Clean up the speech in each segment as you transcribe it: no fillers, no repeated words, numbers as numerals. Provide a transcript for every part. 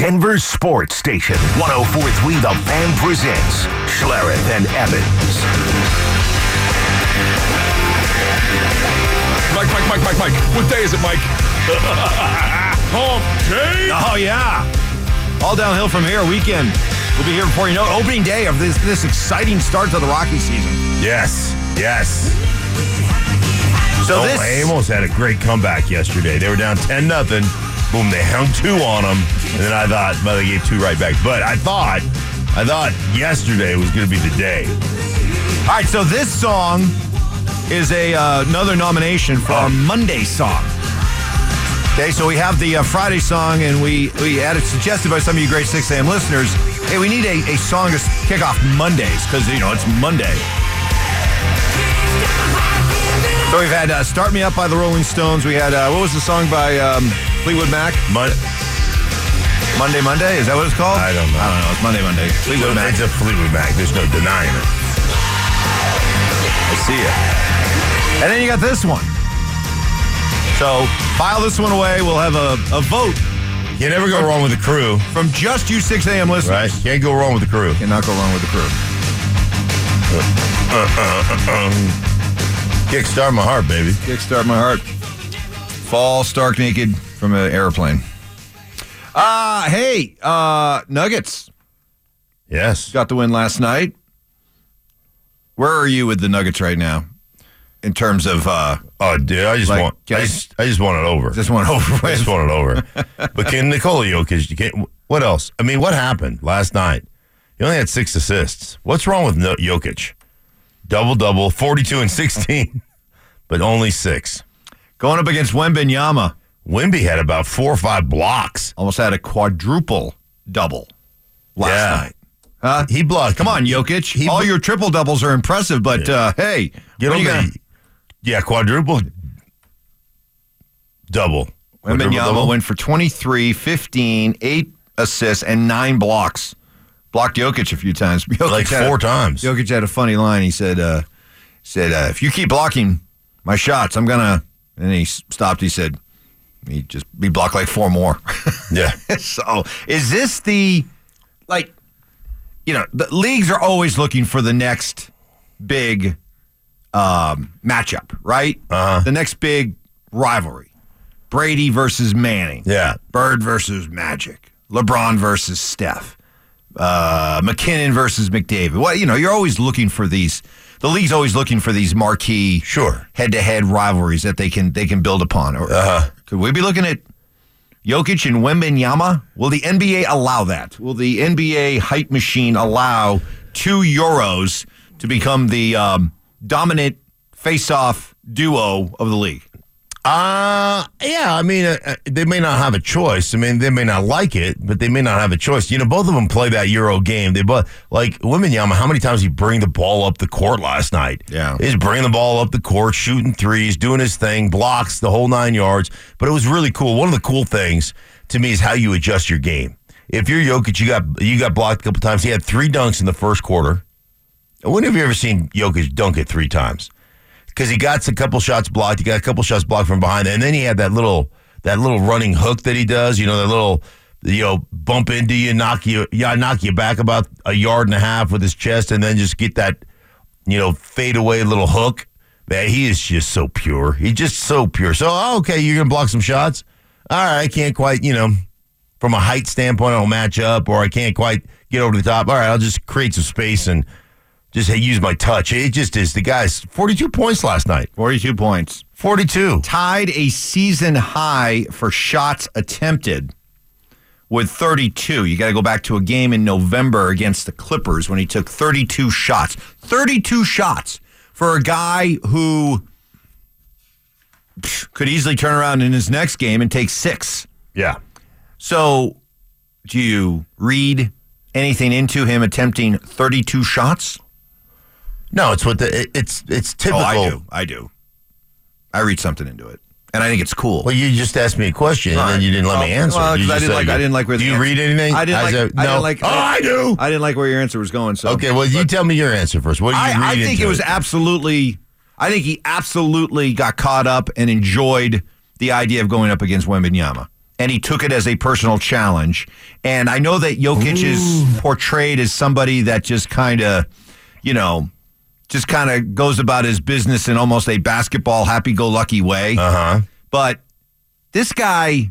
Denver's sports station. 104.3 The Fan presents Schlereth and Evans. Mike. What day is it, Mike? Hump day? Oh, yeah. All downhill from here. Weekend. We'll be here before you know it. Opening day of this exciting start to the Rocky season. Yes. So they almost had a great comeback yesterday. They were down 10-0. Boom, they hung 2 on them. And then I thought, well, they gave 2 right back. But I thought yesterday was going to be the day. All right, so this song is another nomination for our Monday song. Okay, so we have the Friday song, and we had it suggested by some of you great 6 a.m. listeners. Hey, we need a song to kick off Mondays because, it's Monday. So we've had Start Me Up by the Rolling Stones. We had, what was the song by Fleetwood Mac? Monday? Is that what it's called? I don't know. It's Monday. Fleetwood Mac. It's a Fleetwood Mac. There's no denying it. I see it. And then you got this one. So file this one away. We'll have a vote. You never go wrong with the crew. From just you 6 a.m. listeners. Right? Can't go wrong with the crew. Cannot go wrong with the crew. Kickstart my heart, baby. Kickstart my heart. Fall stark naked from an airplane. Hey, Nuggets. Yes. Got the win last night. Where are you with the Nuggets right now? In terms of dude, I just want it over. Just want it over. I just want it over. But can Nikola Jokic, you can't, what else? I mean, what happened last night? He only had 6 assists. What's wrong with Jokic? Double, 42 and 16, but only 6. Going up against Wembanyama. Wemby had about 4 or 5 blocks. Almost had a quadruple double last night. He blocked. Come on, Jokic. All your triple doubles are impressive, but hey, quadruple double. Wembanyama went for 23, 15, 8 assists, and 9 blocks. Blocked Jokic a few times. Like 4 times. Jokic had a funny line. He said, if you keep blocking my shots, I'm going to... And he stopped. He said, he blocked like 4 more. Yeah. So is this the... the leagues are always looking for the next big matchup, right? The next big rivalry. Brady versus Manning. Yeah. Bird versus Magic. LeBron versus Steph. McKinnon versus McDavid. Well, you're always looking for these. The league's always looking for these marquee, head-to-head rivalries that they can build upon. Could we be looking at Jokic and Wembanyama? Will the NBA allow that? Will the NBA hype machine allow 2 Euros to become the dominant face-off duo of the league? Yeah, I mean, they may not have a choice. I mean, they may not like it, but they may not have a choice. Both of them play that Euro game. They both, like Wembanyama, how many times did he bring the ball up the court last night? Yeah. He's bringing the ball up the court, shooting threes, doing his thing, blocks the whole 9 yards. But it was really cool. One of the cool things to me is how you adjust your game. If you're Jokic, you got blocked a couple times. He had 3 dunks in the first quarter. When have you ever seen Jokic dunk it 3 times? Because he got a couple shots blocked. He got a couple shots blocked from behind. And then he had that little running hook that he does, that little, bump into you, knock you back about 1.5 yards with his chest, and then just get that, fade away little hook. Man, he is just so pure. He's just so pure. So, okay, you're going to block some shots? All right, I can't quite, from a height standpoint, I'll match up, or I can't quite get over the top. All right, I'll just create some space and just use my touch. It just is. The guy's 42 points last night. 42 points. 42. Tied a season high for shots attempted with 32. You got to go back to a game in November against the Clippers when he took 32 shots. 32 shots for a guy who could easily turn around in his next game and take 6. Yeah. So do you read anything into him attempting 32 shots? No, it's it's typical. Oh, I do. I read something into it, and I think it's cool. Well, you just asked me a question, and then you didn't let me answer. Well, I didn't like where the do you read anything? I didn't like. I do. I didn't like where your answer was going. So okay, well, you tell me your answer first. What do you read I think into it was absolutely. I think he absolutely got caught up and enjoyed the idea of going up against Wembanyama. and he took it as a personal challenge. And I know that Jokic is portrayed as somebody that just kind of, goes about his business in almost a basketball happy-go-lucky way. But this guy,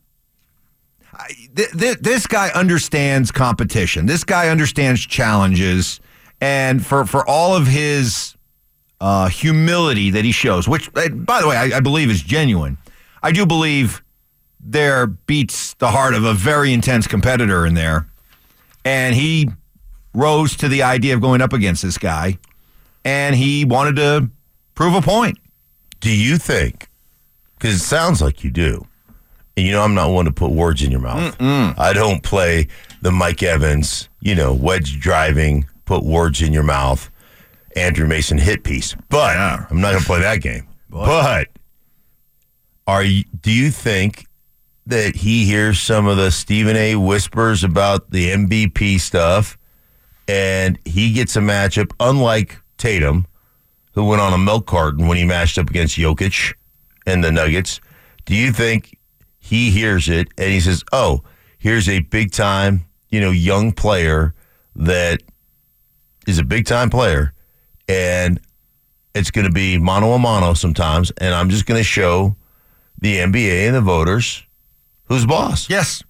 this guy understands competition. This guy understands challenges. And for all of his humility that he shows, which, by the way, I believe is genuine, I do believe there beats the heart of a very intense competitor in there. And he rose to the idea of going up against this guy, and he wanted to prove a point. Do you think, because it sounds like you do, and I'm not one to put words in your mouth. I don't play the Mike Evans, wedge driving, put words in your mouth, Andrew Mason hit piece. But I'm not going to play that game. But do you think that he hears some of the Stephen A. whispers about the MVP stuff, and he gets a matchup unlike Tatum, who went on a milk carton when he matched up against Jokic and the Nuggets? Do you think he hears it and he says, oh, here's a big-time, young player that is a big-time player, and it's going to be mano-a-mano sometimes, and I'm just going to show the NBA and the voters who's boss? Yes.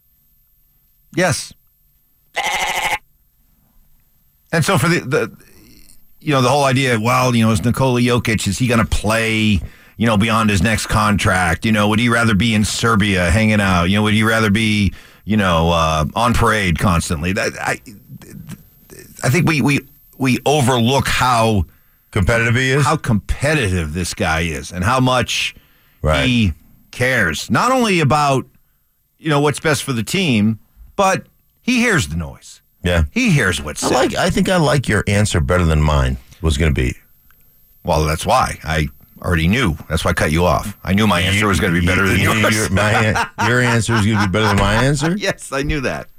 And so for the whole idea, is Nikola Jokic, is he going to play, beyond his next contract? Would he rather be in Serbia hanging out? Would he rather be, on parade constantly? I think we overlook how competitive he is, how competitive this guy is, and how much he cares. Not only about, what's best for the team, but he hears the noise. Yeah. He hears what's said. I think I like your answer better than mine was going to be. Well, that's why. I already knew. That's why I cut you off. I knew my answer was going to be better than yours. Your answer is going to be better than my answer? Yes, I knew that.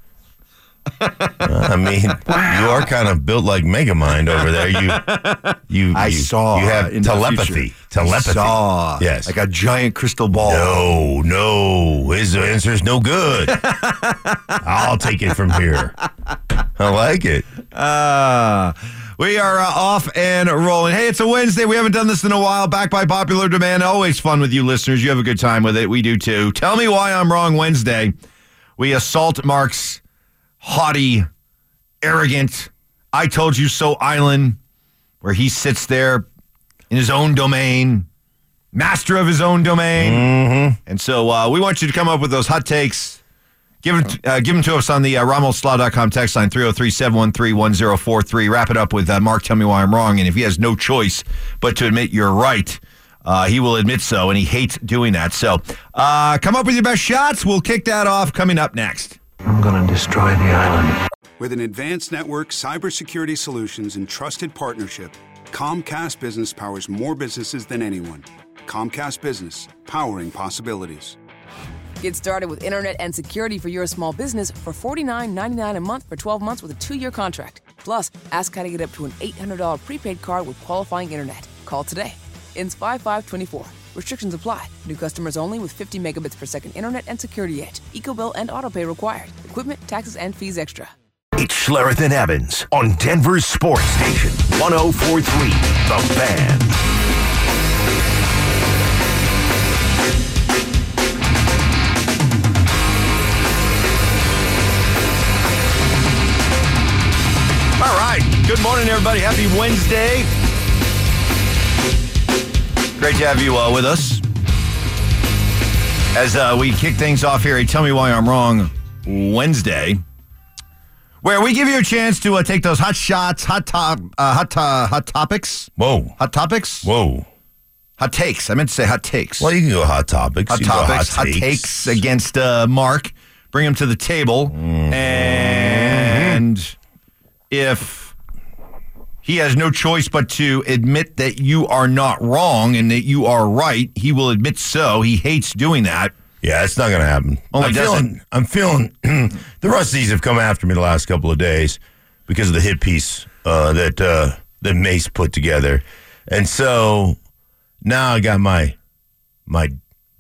You are kind of built like Megamind over there. I saw. You have telepathy. Telepathy. I saw. Yes. Like a giant crystal ball. No. His answer is no good. I'll take it from here. I like it. We are off and rolling. Hey, it's a Wednesday. We haven't done this in a while. Back by popular demand. Always fun with you listeners. You have a good time with it. We do too. Tell me why I'm wrong Wednesday. We assault Mark's haughty, arrogant, I told you so island, where he sits there in his own domain, master of his own domain. Mm-hmm. And so we want you to come up with those hot takes. Give them to us on the RamosLaw.com text line, 303-713-1043. Wrap it up with Mark, tell me why I'm wrong. And if he has no choice but to admit you're right, he will admit so, and he hates doing that. So come up with your best shots. We'll kick that off coming up next. I'm going to destroy the island. With an advanced network, cybersecurity solutions, and trusted partnership, Comcast Business powers more businesses than anyone. Comcast Business, powering possibilities. Get started with internet and security for your small business for $49.99 a month for 12 months with a 2-year contract. Plus, ask how to get up to an $800 prepaid card with qualifying internet. Call today. Ends 5/5/24. Restrictions apply. New customers only with 50 megabits per second internet and security edge. EcoBill and autopay required. Equipment, taxes, and fees extra. It's Schlereth and Evans on Denver's Sports Station, 104.3 The Fan. All right. Good morning, everybody. Happy Wednesday. Great to have you with us. As we kick things off here, Tell Me Why I'm Wrong Wednesday, where we give you a chance to take those hot shots, hot topics. Whoa. Hot topics? Whoa. Hot takes. I meant to say hot takes. Well, you can go hot topics. Hot You can go topics, hot takes against Mark. Bring him to the table. Mm-hmm. And if he has no choice but to admit that you are not wrong and that you are right, he will admit so. He hates doing that. Yeah, it's not going to happen. I'm feeling the Rusties have come after me the last couple of days because of the hit piece that Mace put together. And so now I got my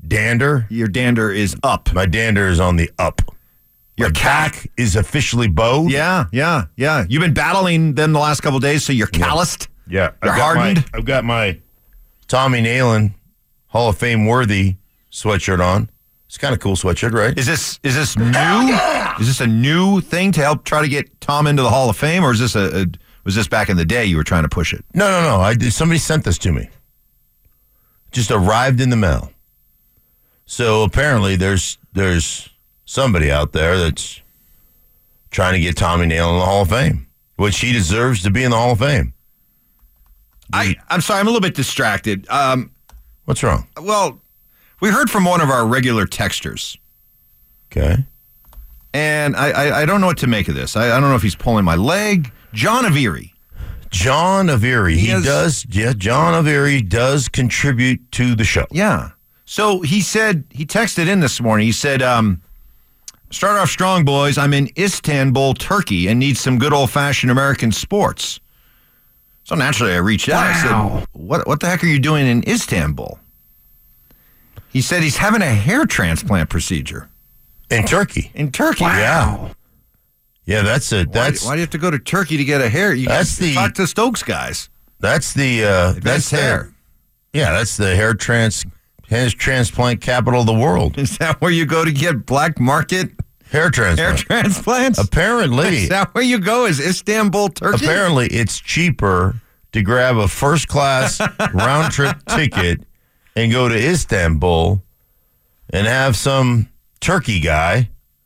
Dander? Your dander is up. My dander is on the up. Your My back is officially bowed? Yeah. You've been battling them the last couple of days, so you're calloused. Yeah. You're hardened. I've got my Tommy Nalen Hall of Fame worthy sweatshirt on. It's kind of cool sweatshirt, right? Is this new? Is this a new thing to help try to get Tom into the Hall of Fame, or is this was this back in the day you were trying to push it? No. Somebody sent this to me. Just arrived in the mail. So apparently there's somebody out there that's trying to get Tommy Nalen in the Hall of Fame, which he deserves to be in the Hall of Fame. I'm sorry, I'm a little bit distracted. What's wrong? Well, we heard from one of our regular texters. Okay. And I don't know what to make of this. I don't know if he's pulling my leg. John Aviri. John Aviri. John Aviri does contribute to the show. Yeah. So he texted in this morning. He said, start off strong, boys. I'm in Istanbul, Turkey, and need some good old-fashioned American sports. So naturally I reached out. I said, what the heck are you doing in Istanbul? He said he's having a hair transplant procedure. In Turkey? In Turkey. Wow. Yeah, that's why do you have to go to Turkey to get a hair? You talk to Stokes guys. That's the that's hair. That's the hair transplant capital of the world. Is that where you go to get black market hair transplants? Apparently. Is that where you go? Is Istanbul, Turkey? Apparently, it's cheaper to grab a first class round trip ticket and go to Istanbul and have some Turkey guy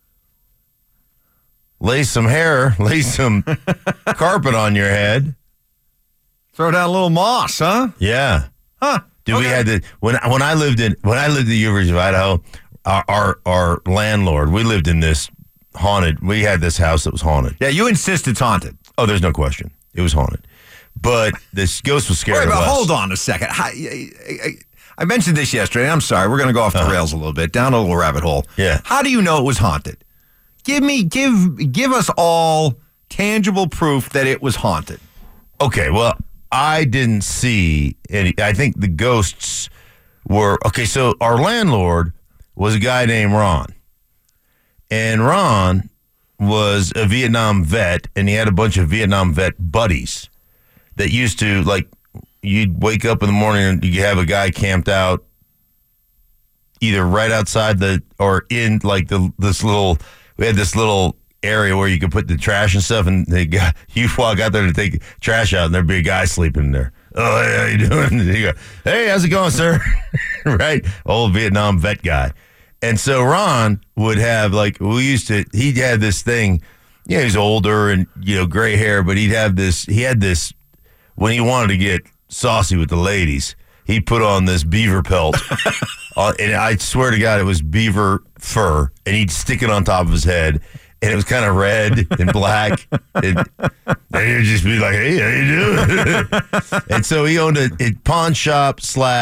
lay some carpet on your head. Throw down a little moss, huh? Yeah. Huh. We had when I lived at the University of Idaho, our landlord, we lived in this haunted. We had this house that was haunted. Yeah, you insist it's haunted. Oh, there's no question. It was haunted. But this ghost was scared of us. Hold on a second. I mentioned this yesterday. I'm sorry. We're going to go off the rails a little bit, down a little rabbit hole. Yeah. How do you know it was haunted? Give us all tangible proof that it was haunted. Okay, well, I didn't see any. I think the ghosts were okay. So our landlord was a guy named Ron, and Ron was a Vietnam vet, and he had a bunch of Vietnam vet buddies that used to, like, you'd wake up in the morning and you have a guy camped out either right outside or in like we had this little area where you could put the trash and stuff, and you walk out there to take trash out, and there'd be a guy sleeping in there. Oh, hey, how you doing? And you go, hey, how's it going, sir? Right? Old Vietnam vet guy. And so Ron would have, like, he had this thing, he was older and, gray hair, but he had this, when he wanted to get saucy with the ladies, he put on this beaver pelt. And I swear to God, it was beaver fur, and he'd stick it on top of his head, and it was kind of red and black, and he'd just be like, hey, how you doing? And so he owned a pawn shop /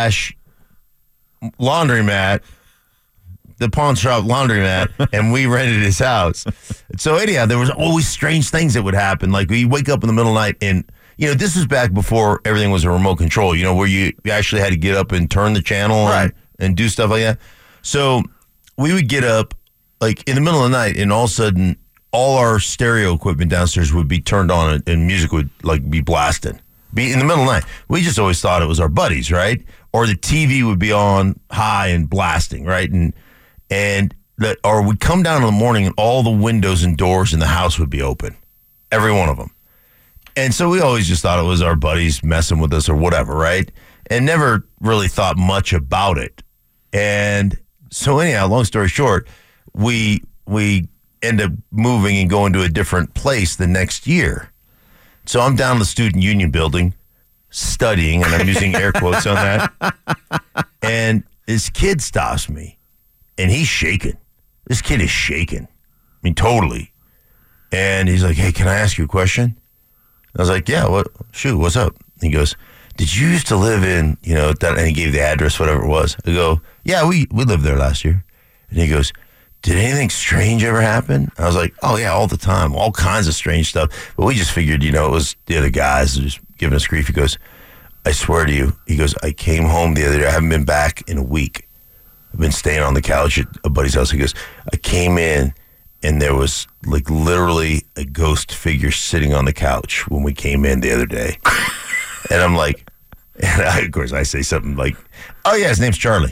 laundromat, the pawn shop laundromat, and we rented his house. So anyhow, there was always strange things that would happen. Like, we wake up in the middle of the night, and this was back before everything was a remote control, where you actually had to get up and turn the channel and do stuff like that. So we would get up, like, in the middle of the night, and all of a sudden, all our stereo equipment downstairs would be turned on, and music would, like, be blasted. Be in the middle of the night. We just always thought it was our buddies, right? Or the TV would be on high and blasting, right? Or we'd come down in the morning, and all the windows and doors in the house would be open. Every one of them. And so we always just thought it was our buddies messing with us or whatever, right? And never really thought much about it. And so anyhow, long story short, we end up moving and going to a different place the next year. So I'm down in the student union building studying, and I'm using air quotes on that. And this kid stops me, and he's shaking. This kid is shaking. I mean, totally. And he's like, hey, can I ask you a question? I was like, yeah, what's up? He goes, did you used to live in, that, and he gave the address, whatever it was. I go, yeah, we lived there last year. And he goes, did anything strange ever happen? I was like, oh, yeah, all the time, all kinds of strange stuff. But we just figured, it was the other guys just giving us grief. He goes, I swear to you, he goes, I came home the other day. I haven't been back in a week. I've been staying on the couch at a buddy's house. He goes, I came in and there was like literally a ghost figure sitting on the couch when we came in the other day. And I'm like, of course I say something like, oh yeah, his name's Charlie.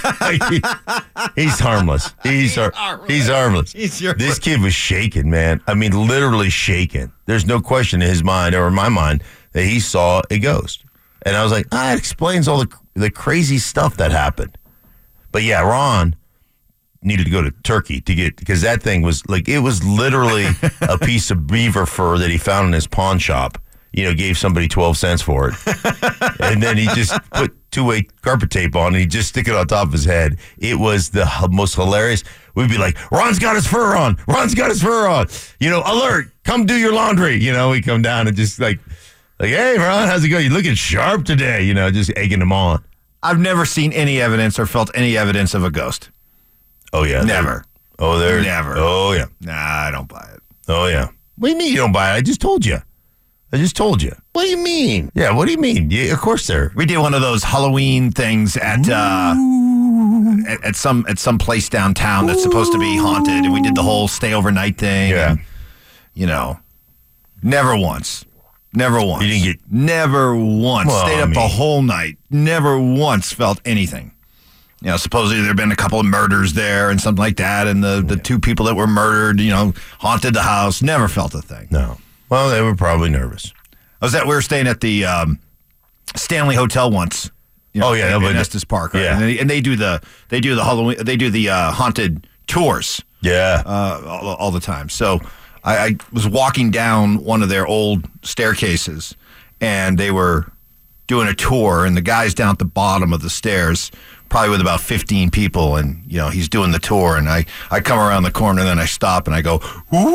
He's harmless. He's harmless. This kid was shaking, man. I mean, literally shaking. There's no question in his mind or in my mind that he saw a ghost. And I was like, it explains all the crazy stuff that happened. But yeah, Ron needed to go to Turkey because that thing was like, it was literally a piece of beaver fur that he found in his pawn shop. Gave somebody 12 cents for it. And then he just put two-way carpet tape on and he just stick it on top of his head. It was the most hilarious. We'd be like, Ron's got his fur on. Ron's got his fur on. Alert, come do your laundry. We come down and just like, hey, Ron, how's it going? You're looking sharp today, just egging him on. I've never seen any evidence or felt any evidence of a ghost. Oh, yeah. Never. Never. Oh, yeah. Nah, I don't buy it. Oh, yeah. What do you mean you don't buy it? I just told you. What do you mean? Yeah, what do you mean? Yeah, of course there. We did one of those Halloween things at some place downtown that's supposed to be haunted, and we did the whole stay overnight thing. Yeah. And, never once. Never once. You didn't get... Never once. Well, Stayed up the whole night. Never once felt anything. Supposedly there have been a couple of murders there and something like that, and the two people that were murdered, haunted the house. Never felt a thing. No. Well, they were probably nervous. We were staying at the Stanley Hotel once. In Estes Park, right? Yeah. And they do the Halloween, they do the haunted tours. Yeah, all the time. So I was walking down one of their old staircases, and they were doing a tour, and the guy's down at the bottom of the stairs, probably with about 15 people, and he's doing the tour, and I come around the corner, and then I stop, and I go,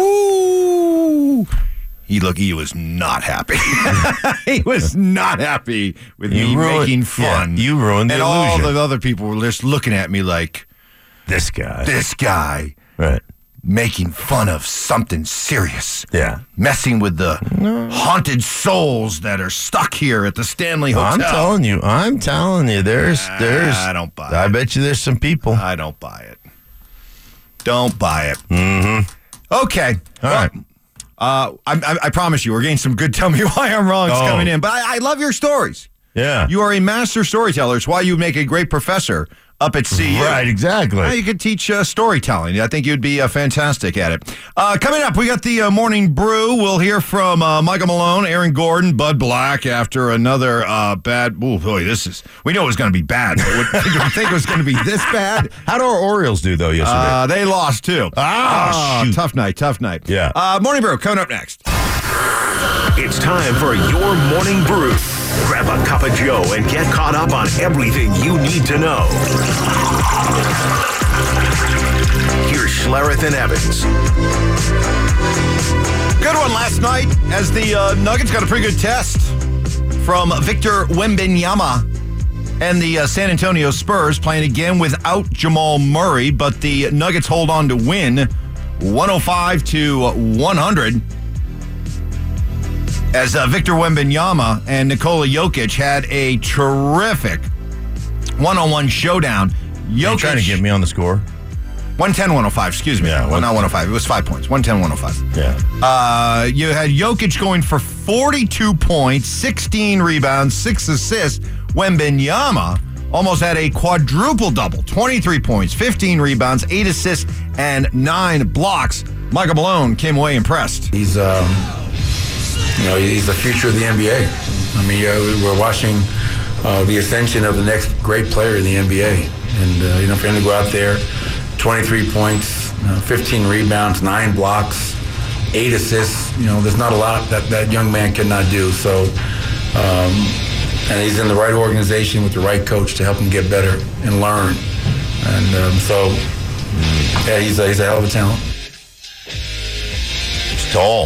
ooh. He was not happy. He was not happy with me making fun. Yeah, you ruined the illusion. And all the other people were just looking at me like, This guy. Right. Making fun of something serious. Yeah. Messing with the haunted souls that are stuck here at the Stanley Hotel. I'm telling you, there's I don't buy it. I bet you there's some people. I don't buy it. Don't buy it. Mm-hmm. Okay. All right. I promise you, we're getting some good Tell Me Why I'm Wrongs coming in. But I love your stories. Yeah. You are a master storyteller. It's why you make a great professor up at CU. Right, exactly. You could teach storytelling. I think you'd be fantastic at it. Coming up, we got the Morning Brew. We'll hear from Michael Malone, Aaron Gordon, Bud Black after another bad... Ooh, boy, we know it was going to be bad. But did we think it was going to be this bad? How did our Orioles do, though, yesterday? They lost, too. Shoot. Tough night. Yeah. Morning Brew, coming up next. It's time for your Morning Brew. Grab a cup of Joe and get caught up on everything you need to know. Here's Schlereth and Evans. Good one last night as the Nuggets got a pretty good test from Victor Wembanyama and the San Antonio Spurs playing again without Jamal Murray, but the Nuggets hold on to win 105-100. As Victor Wembanyama and Nikola Jokic had a terrific one-on-one showdown. You're trying to get me on the score? 110-105, excuse me. Yeah, well, not 105. It was 5 points. 110-105. Yeah. You had Jokic going for 42 points, 16 rebounds, 6 assists. Wembanyama almost had a quadruple-double, 23 points, 15 rebounds, 8 assists, and 9 blocks. Michael Malone came away impressed. He's the future of the NBA. I mean, we're watching the ascension of the next great player in the NBA. And, for him to go out there, 23 points, 15 rebounds, 9 blocks, 8 assists, there's not a lot that young man cannot do. So, and he's in the right organization with the right coach to help him get better and learn. And yeah, he's a hell of a talent. He's tall.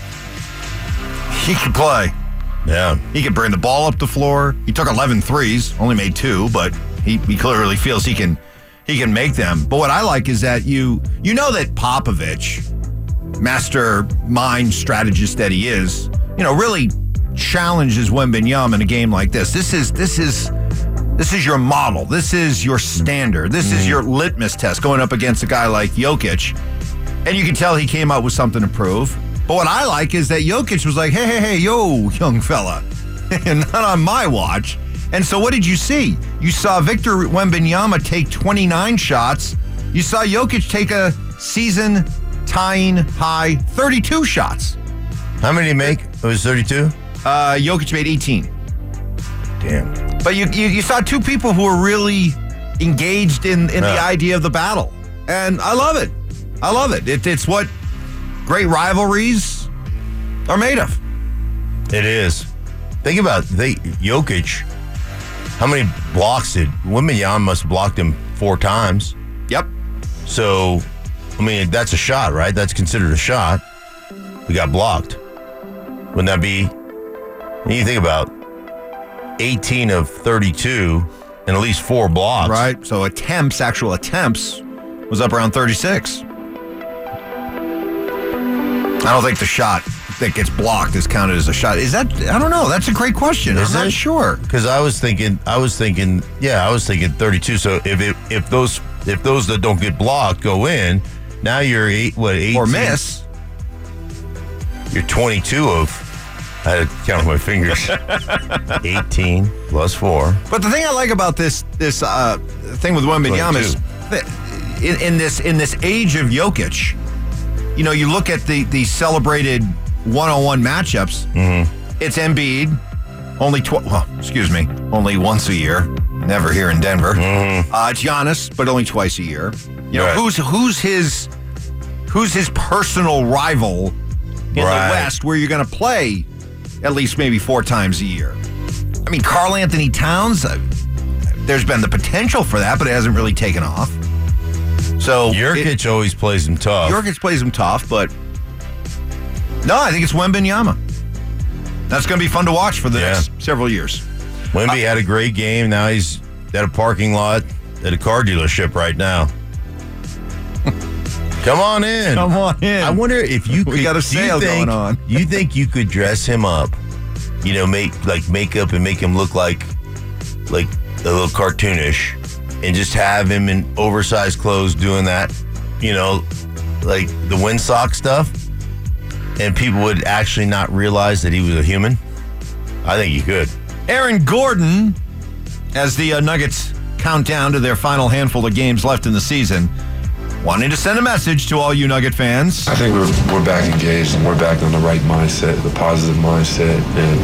He can play. Yeah. He can bring the ball up the floor. He took 11 threes, only made 2, but he clearly feels he can make them. But what I like is that you know that Popovich, mastermind strategist that he is, really challenges Wembanyama in a game like this. This is This is your model. This is your standard. This is your litmus test going up against a guy like Jokic. And you can tell he came out with something to prove. But what I like is that Jokic was like, hey, yo, young fella. Not on my watch. And so what did you see? You saw Victor Wembanyama take 29 shots. You saw Jokic take a season-tying high 32 shots. How many did he make? It was 32? Jokic made 18. Damn. But you saw two people who were really engaged in the idea of the battle. And I love it. I love it. It's what great rivalries are made of. It is. Think about Jokic. How many blocks did Wembanyama must have blocked him 4 times? Yep. So, I mean, that's a shot, right? That's considered a shot. We got blocked. Wouldn't that be? And you think about 18 of 32 and at least 4 blocks. Right. So actual attempts, was up around 36. I don't think the shot that gets blocked is counted as a shot. Is that? I don't know. That's a great question. I'm not sure. Because I was thinking 32. So if those that don't get blocked go in, now you're 18 or miss. You're 22 of. I had to count with my fingers. 18 plus 4. But the thing I like about this thing with Wembanyama is that in this age of Jokic, you know, you look at the celebrated one-on-one matchups. Mm-hmm. It's Embiid, only once a year. Never here in Denver. Mm-hmm. It's Giannis, but only twice a year. You know, Right. who's his personal rival in the West where you're going to play at least maybe 4 times a year? I mean, Karl Anthony Towns, there's been the potential for that, but it hasn't really taken off. So Jokic always plays him tough. Jokic plays him tough, but no, I think it's Wembanyama. That's going to be fun to watch for the next several years. Wemby had a great game. Now he's at a parking lot at a car dealership right now. Come on in. Come on in. I wonder if you could. We got a sale going on. You think you could dress him up? You know, make like makeup and make him look like a little cartoonish, and just have him in oversized clothes doing that. You know, like the windsock stuff, and people would actually not realize that he was a human. I think you could. Aaron Gordon, as the Nuggets count down to their final handful of games left in the season, wanting to send a message to all you Nugget fans. I think we're back engaged and we're back on the right mindset, the positive mindset, and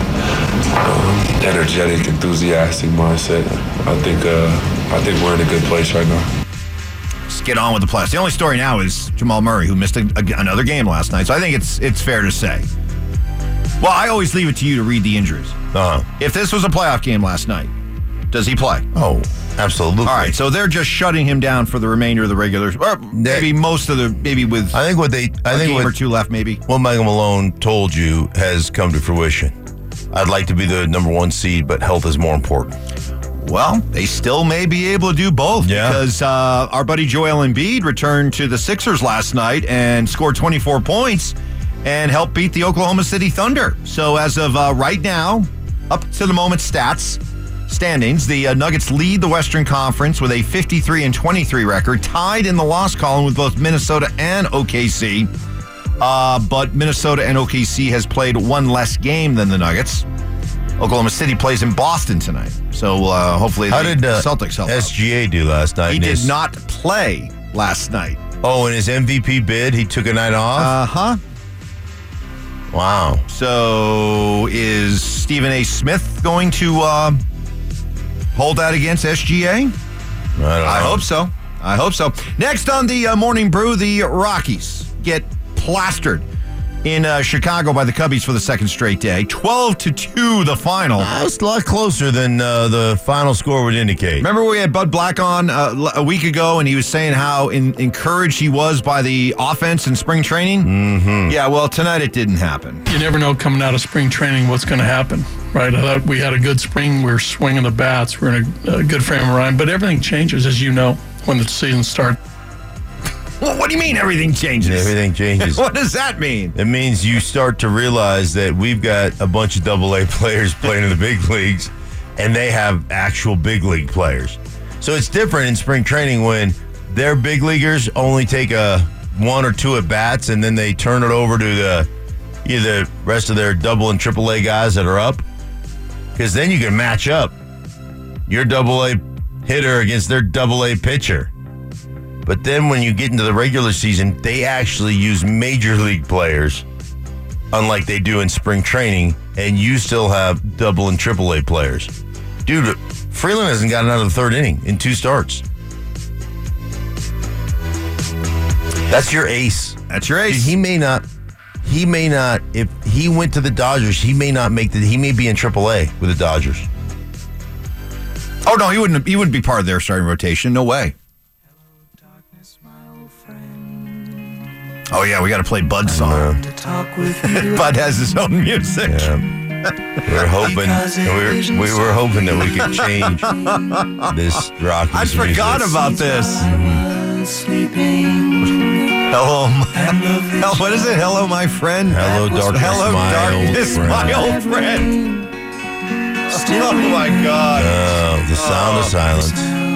energetic, enthusiastic mindset. I think we're in a good place right now. Let's get on with the playoffs. The only story now is Jamal Murray, who missed another game last night. So I think it's fair to say. Well, I always leave it to you to read the injuries. If this was a playoff game last night, does he play? Oh, absolutely. All right, so they're just shutting him down for the remainder of the regular, or maybe with I think what a game or two left, maybe. What Michael Malone told you has come to fruition. I'd like to be the number 1 seed, but health is more important. Well, they still may be able to do both because our buddy Joel Embiid returned to the Sixers last night and scored 24 points and helped beat the Oklahoma City Thunder. So as of right now, up to the moment standings, the Nuggets lead the Western Conference with a 53-23 record, tied in the loss column with both Minnesota and OKC. But Minnesota and OKC has played 1 less game than the Nuggets. Oklahoma City plays in Boston tonight, so hopefully How did Celtics help SGA do last night? He did not play last night. Oh, in his MVP bid, he took a night off? Uh-huh. Wow. So is Stephen A. Smith going to hold that against SGA? I hope so. I hope so. Next on the Morning Brew, the Rockies get plastered in Chicago by the Cubbies for the second straight day. 12-2 the final. It's a lot closer than the final score would indicate. Remember we had Bud Black on a week ago, and he was saying how encouraged he was by the offense in spring training? Mm-hmm. Yeah, well, tonight it didn't happen. You never know coming out of spring training what's going to happen, right? I thought we had a good spring. We were swinging the bats. We're in a good frame of mind. But everything changes, as you know, when the season starts. Well, what do you mean everything changes? Everything changes. What does that mean? It means you start to realize that we've got a bunch of AA players playing in the big leagues, and they have actual big league players. So it's different in spring training when their big leaguers only take one or two at bats, and then they turn it over to the rest of their double and triple A guys that are up. Because then you can match up your double A hitter against their double A pitcher. But then when you get into the regular season, they actually use major league players, unlike they do in spring training, and you still have double and triple A players. Dude, Freeland hasn't gotten out of the third inning in 2 starts. That's your ace. That's your ace. Dude, he may not, if he went to the Dodgers, he may be in triple A with the Dodgers. Oh, no, he wouldn't be part of their starting rotation. No way. Oh, yeah, we got to play Bud's song. Bud has his own music. Yeah. We were hoping that we could change this Rockies I forgot music. about this. Hello, what is it? Hello, my friend. Hello, darkness, my old friend. Oh, my God. The sound of silence.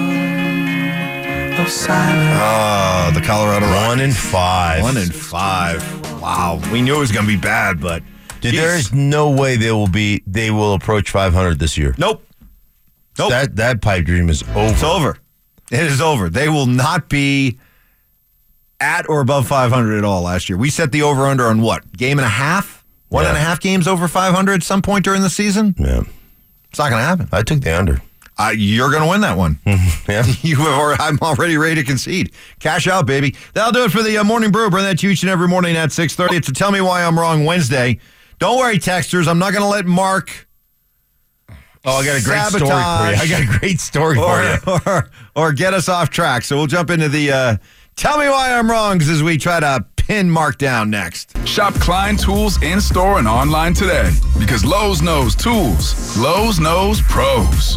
Oh, the Colorado Rockies. 1-5. 1-5. Wow. We knew it was going to be bad, but... Dude, there is no way they will approach 500 this year. Nope. That pipe dream is over. It's over. It is over. They will not be at or above 500 at all last year. We set the over-under on what? Game and a half? One and a half games over 500 at some point during the season? Yeah. It's not going to happen. I took the under. You're going to win that one. Yeah. I'm already ready to concede. Cash out, baby. That'll do it for the Morning Brew. Bring that to you each and every morning at 6:30. It's a Tell Me Why I'm Wrong Wednesday. Don't worry, texters. I'm not going to let Mark I got a great story for you. I got a great story for you. Or get us off track. So we'll jump into the Tell Me Why I'm Wrong as we try to pin Mark down next. Shop Klein Tools in-store and online today because Lowe's knows tools. Lowe's knows pros.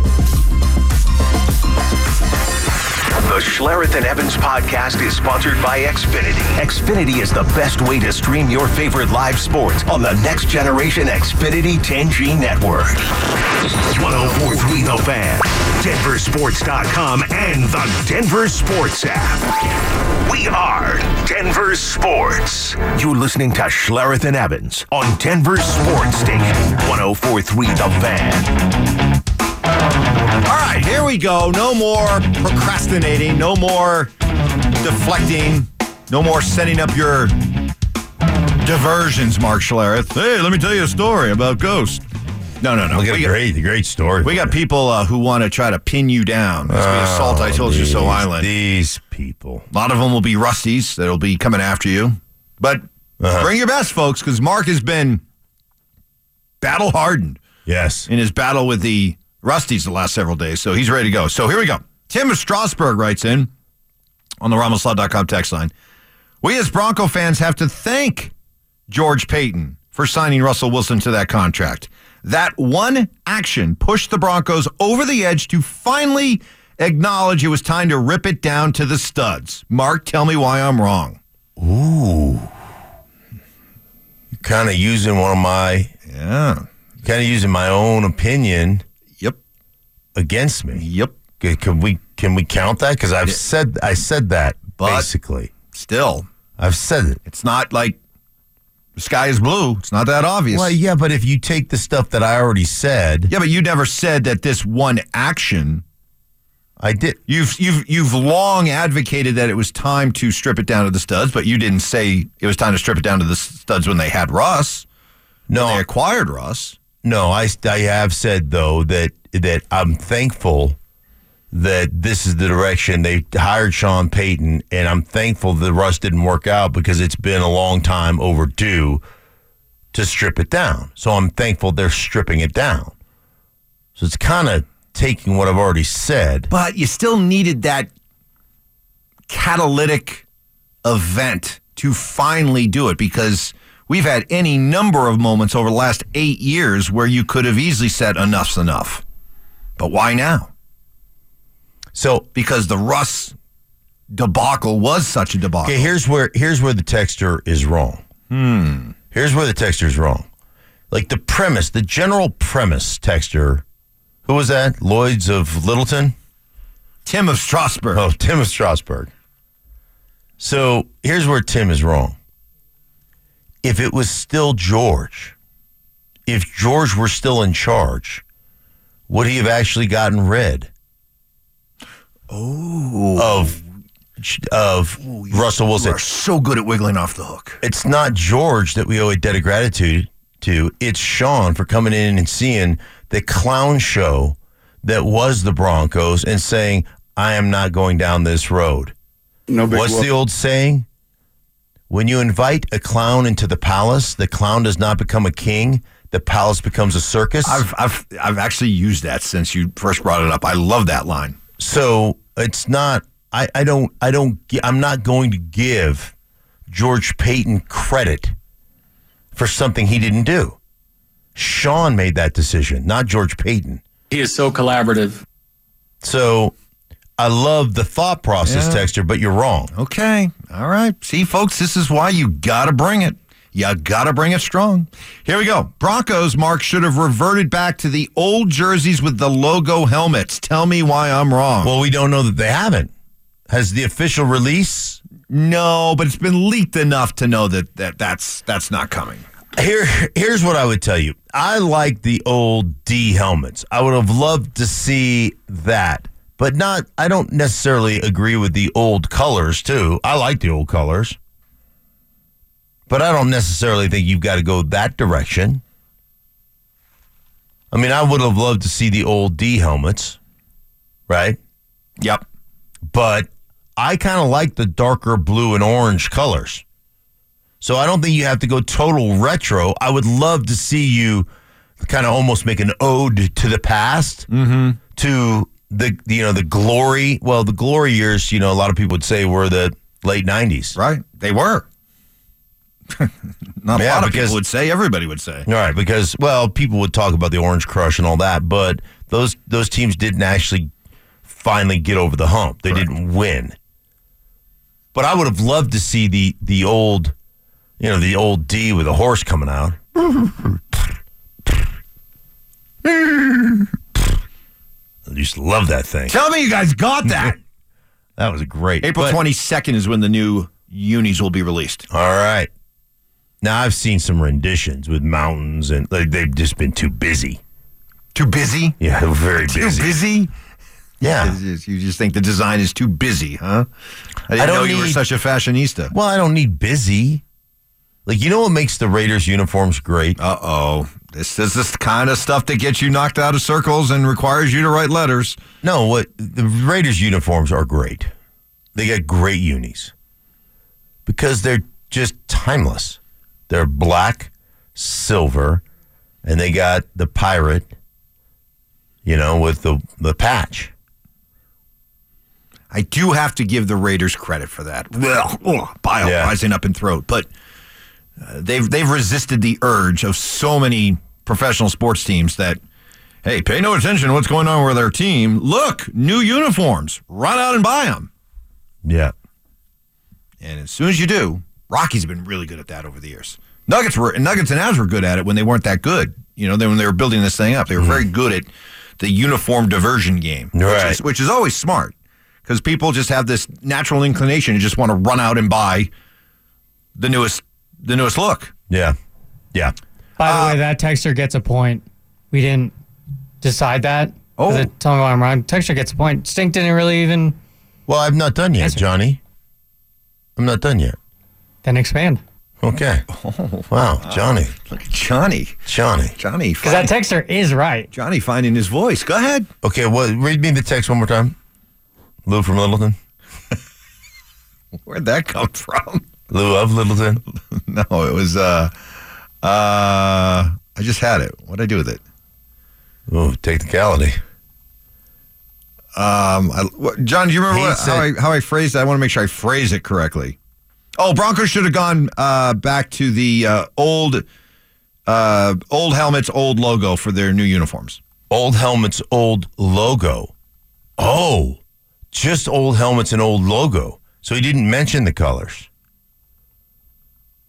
The Schlereth and Evans podcast is sponsored by Xfinity. Xfinity is the best way to stream your favorite live sports on the next generation Xfinity 10G network. 104.3 The Fan, DenverSports.com, and the Denver Sports app. We are Denver Sports. You're listening to Schlereth and Evans on Denver Sports Station, 104.3 The Fan. All right, here we go. No more procrastinating. No more deflecting. No more setting up your diversions, Mark Schlereth. Hey, let me tell you a story about Ghost. No. Look at a great story. We got people who want to try to pin you down. It's the Assault I Told You So Island. These people. A lot of them will be Rusties that'll be coming after you. But bring your best, folks, because Mark has been battle-hardened. Yes. In his battle with the Rusties the last several days, so he's ready to go. So here we go. Tim of Strasburg writes in on the RamosLaw.com text line. We as Bronco fans have to thank George Payton for signing Russell Wilson to that contract. That one action pushed the Broncos over the edge to finally acknowledge it was time to rip it down to the studs. Mark, tell me why I'm wrong. Ooh. You're kind of using kind of using my own opinion. Against me. Yep. Can we count that? Because I said that, but basically. Still. I've said it. It's not like the sky is blue. It's not that obvious. Well, yeah, but if you take the stuff that I already said. Yeah, but you never said that this one action. I did. You've long advocated that it was time to strip it down to the studs, but you didn't say it was time to strip it down to the studs when they had Russ. No. When they acquired Russ. No, I have said, though, that I'm thankful that this is the direction they hired Sean Payton, and I'm thankful that Russ didn't work out because it's been a long time overdue to strip it down. So I'm thankful they're stripping it down. So it's kind of taking what I've already said. But you still needed that catalytic event to finally do it because we've had any number of moments over the last 8 years where you could have easily said enough's enough. But why now? So because the Russ debacle was such a debacle. Okay, here's where the texter is wrong. Here's where the texter is wrong. Like the general premise, texter, Who was that? Lloyd's of Littleton? Tim of Strasburg. Oh, Tim of Strasburg. So here's where Tim is wrong. If it was still George, if George were still in charge, would he have actually gotten rid of Russell Wilson? You are so good at wiggling off the hook. It's not George that we owe a debt of gratitude to. It's Sean for coming in and seeing the clown show that was the Broncos and saying, I am not going down this road. What's the old saying? When you invite a clown into the palace, the clown does not become a king. The palace becomes a circus. I've actually used that since you first brought it up. I love that line. So it's not. I'm not going to give George Payton credit for something he didn't do. Sean made that decision, not George Payton. He is so collaborative. So I love the thought process, Texter, but you're wrong. Okay. All right. See, folks, this is why you got to bring it. You got to bring it strong. Here we go. Broncos, Mark, should have reverted back to the old jerseys with the logo helmets. Tell me why I'm wrong. Well, we don't know that they haven't. Has the official release? No, but it's been leaked enough to know that's not coming. Here's what I would tell you. I like the old D helmets. I would have loved to see that, but I don't necessarily agree with the old colors, too. I like the old colors, but I don't necessarily think you've got to go that direction. I mean, I would have loved to see the old D helmets, right? Yep. But I kind of like the darker blue and orange colors. So I don't think you have to go total retro. I would love to see you kind of almost make an ode to the past, to the glory. Well, the glory years, a lot of people would say were the late 90s. Right. They were. Not a lot of people would say. Everybody would say. All right, because, people would talk about the Orange Crush and all that, but those teams didn't actually finally get over the hump. They didn't win. But I would have loved to see the old... the old D with a horse coming out. I used to love that thing. Tell me you guys got that. That was great. April 22nd is when the new unis will be released. All right. Now, I've seen some renditions with mountains, and they've just been too busy. Too busy? Yeah, very busy. Too busy? Yeah. You just think the design is too busy, huh? I didn't know you were such a fashionista. Well, I don't need busy. What makes the Raiders uniforms great? Uh-oh. This is the kind of stuff that gets you knocked out of circles and requires you to write letters. No, the Raiders uniforms are great. They got great unis. Because they're just timeless. They're black, silver, and they got the pirate, with the patch. I do have to give the Raiders credit for that. Bile rising up in throat. But they've resisted the urge of so many professional sports teams that, hey, pay no attention to what's going on with our team. Look, new uniforms. Run out and buy them. Yeah. And as soon as you do, Rocky's been really good at that over the years. Nuggets and Avs were good at it when they weren't that good. When they were building this thing up. They were very good at the uniform diversion game, which is always smart because people just have this natural inclination to just want to run out and buy the newest look. Yeah. Yeah. By the way, that texter gets a point. We didn't decide that. Oh. Tell me why I'm wrong. Texter gets a point. Stink didn't really even... Well, I'm not done yet, Johnny. I'm not done yet. Then expand. Okay. Oh, wow, Johnny. Look at Johnny. Johnny. Because that texter is right. Johnny finding his voice. Go ahead. Okay, read me the text one more time. Lou from Littleton. Where'd that come from? Lou of Littleton? No, it was, I just had it. What'd I do with it? Oh, technicality. John, do you remember how I phrased it? I want to make sure I phrase it correctly. Oh, Broncos should have gone back to the old helmets, old logo for their new uniforms. Old helmets, old logo. Oh, just old helmets and old logo. So he didn't mention the colors.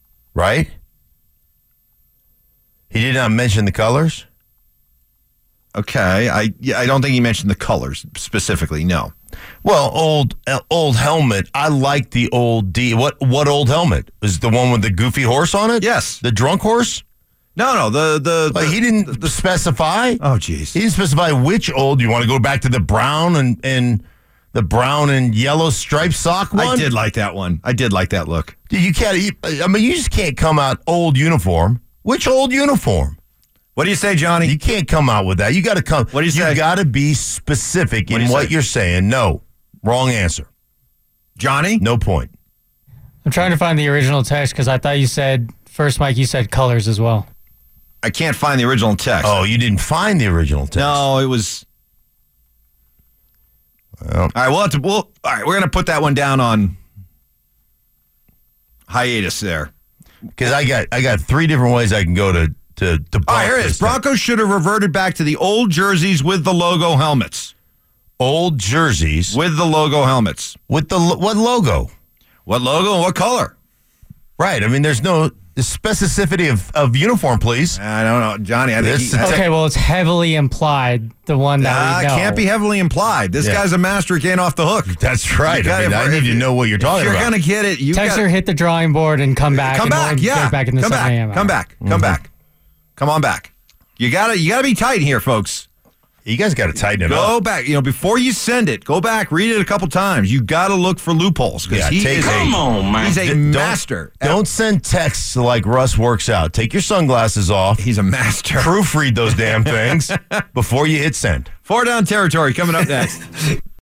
Right? He did not mention the colors? Okay. I don't think he mentioned the colors specifically. No. Well, old helmet. I like the old D. What old helmet? Is the one with the goofy horse on it? Yes. The drunk horse? No. He didn't specify. Oh, geez. He didn't specify which old. You want to go back to the brown and the brown and yellow striped sock one? I did like that one. I did like that look. You can't. You just can't come out old uniform. Which old uniform? What do you say, Johnny? You can't come out with that. You got to come. What do you say? You got to be specific in what you're saying. No, wrong answer. Johnny? No point. I'm trying to find the original text because I thought you said, first, Mike, you said colors as well. I can't find the original text. Oh, you didn't find the original text? No, it was... Well, all right, all right, we're going to put that one down on hiatus there. Because I got 3 different ways I can go to all right, here it is. Broncos should have reverted back to the old jerseys with the logo helmets. Old jerseys with the logo helmets. With the what logo? What logo and what color? Right. I mean, there's no specificity of uniform, please. I don't know, Johnny. I think okay, well, it's heavily implied. The one that we know. It can't be heavily implied. This guy's a master. He can't off the hook. That's right. I need to know what you're talking about. If you're going to get it, Texter, hit the drawing board and come back. Come back, yeah. Get back in the 7 a.m. Come back. Come on back. You gotta be tight here, folks. You guys got to tighten it up. Go back. Before you send it, go back, read it a couple times. You got to look for loopholes because he's a master. Don't send texts like Russ works out. Take your sunglasses off. He's a master. Proofread those damn things before you hit send. 4 down territory coming up next.